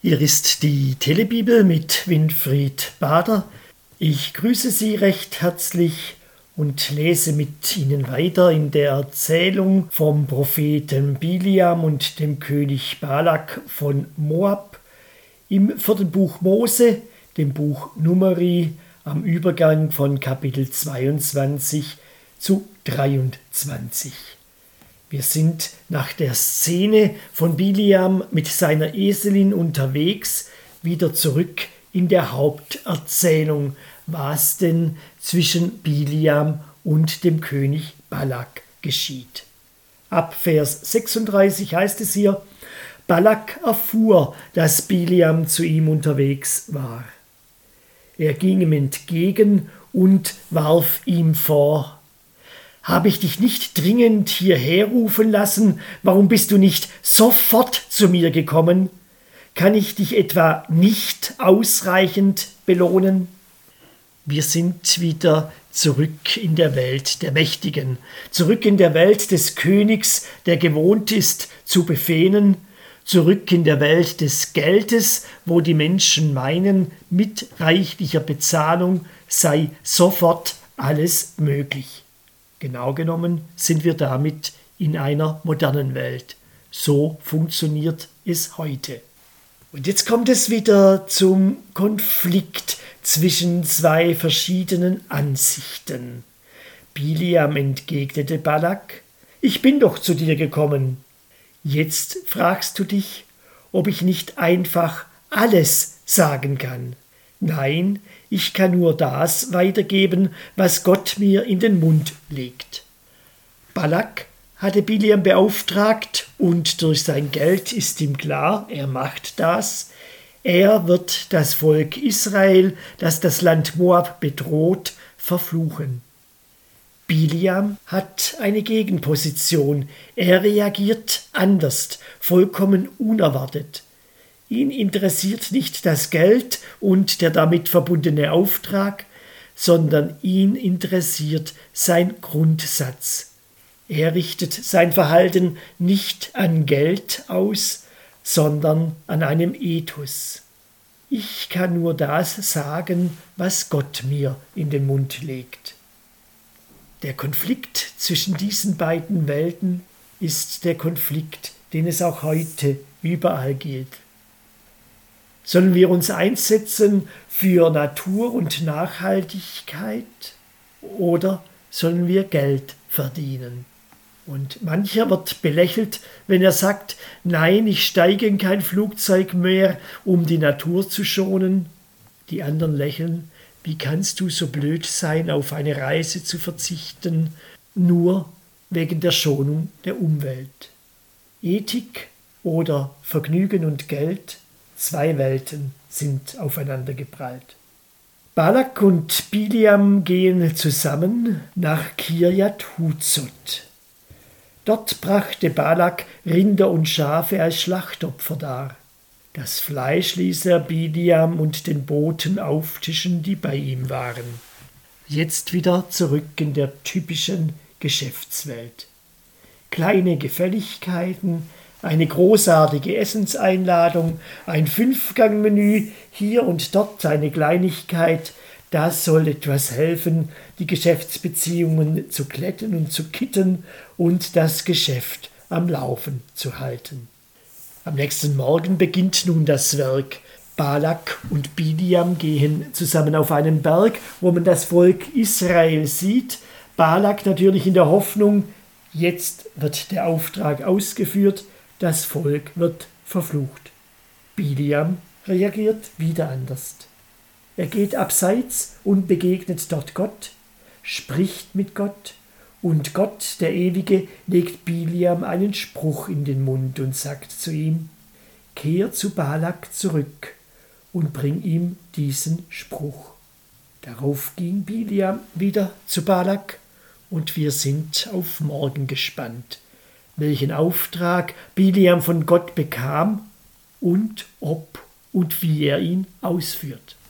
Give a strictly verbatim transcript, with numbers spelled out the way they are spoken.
Hier ist die Telebibel mit Winfried Bader. Ich grüße Sie recht herzlich und lese mit Ihnen weiter in der Erzählung vom Propheten Biliam und dem König Balak von Moab im vierten Buch Mose, dem Buch Numeri, am Übergang von Kapitel zweiundzwanzig zu dreiundzwanzig. Wir sind nach der Szene von Biliam mit seiner Eselin unterwegs, wieder zurück in der Haupterzählung, was denn zwischen Biliam und dem König Balak geschieht. Ab Vers sechsunddreißig heißt es hier: Balak erfuhr, dass Biliam zu ihm unterwegs war. Er ging ihm entgegen und warf ihm vor: Habe ich dich nicht dringend hierher rufen lassen? Warum bist du nicht sofort zu mir gekommen? Kann ich dich etwa nicht ausreichend belohnen? Wir sind wieder zurück in der Welt der Mächtigen, zurück in der Welt des Königs, der gewohnt ist zu befehlen, zurück in der Welt des Geldes, wo die Menschen meinen, mit reichlicher Bezahlung sei sofort alles möglich. Genau genommen sind wir damit in einer modernen Welt. So funktioniert es heute. Und jetzt kommt es wieder zum Konflikt zwischen zwei verschiedenen Ansichten. Biliam entgegnete Balak: Ich bin doch zu dir gekommen. Jetzt fragst du dich, ob ich nicht einfach alles sagen kann. Nein, ich kann nur das weitergeben, was Gott mir in den Mund legt. Balak hatte Biliam beauftragt und durch sein Geld ist ihm klar, er macht das. Er wird das Volk Israel, das das Land Moab bedroht, verfluchen. Biliam hat eine Gegenposition. Er reagiert anders, vollkommen unerwartet. Ihn interessiert nicht das Geld und der damit verbundene Auftrag, sondern ihn interessiert sein Grundsatz. Er richtet sein Verhalten nicht an Geld aus, sondern an einem Ethos. Ich kann nur das sagen, was Gott mir in den Mund legt. Der Konflikt zwischen diesen beiden Welten ist der Konflikt, den es auch heute überall gilt. Sollen wir uns einsetzen für Natur und Nachhaltigkeit oder sollen wir Geld verdienen? Und mancher wird belächelt, wenn er sagt: Nein, ich steige in kein Flugzeug mehr, um die Natur zu schonen. Die anderen lächeln: Wie kannst du so blöd sein, auf eine Reise zu verzichten, nur wegen der Schonung der Umwelt? Ethik oder Vergnügen und Geld, zwei Welten sind aufeinander geprallt. Balak und Biliam gehen zusammen nach Kirjat Huzot. Dort brachte Balak Rinder und Schafe als Schlachtopfer dar. Das Fleisch ließ er Biliam und den Boten auftischen, die bei ihm waren. Jetzt wieder zurück in der typischen Geschäftswelt. Kleine Gefälligkeiten, eine großartige Essenseinladung, ein Fünfgangmenü, hier und dort eine Kleinigkeit. Das soll etwas helfen, die Geschäftsbeziehungen zu glätten und zu kitten und das Geschäft am Laufen zu halten. Am nächsten Morgen beginnt nun das Werk. Balak und Biliam gehen zusammen auf einen Berg, wo man das Volk Israel sieht. Balak natürlich in der Hoffnung, jetzt wird der Auftrag ausgeführt, das Volk wird verflucht. Biliam reagiert wieder anders. Er geht abseits und begegnet dort Gott, spricht mit Gott, und Gott, der Ewige, legt Biliam einen Spruch in den Mund und sagt zu ihm: Kehr zu Balak zurück und bring ihm diesen Spruch. Darauf ging Biliam wieder zu Balak, und wir sind auf morgen gespannt, welchen Auftrag Biliam von Gott bekam und ob und wie er ihn ausführt.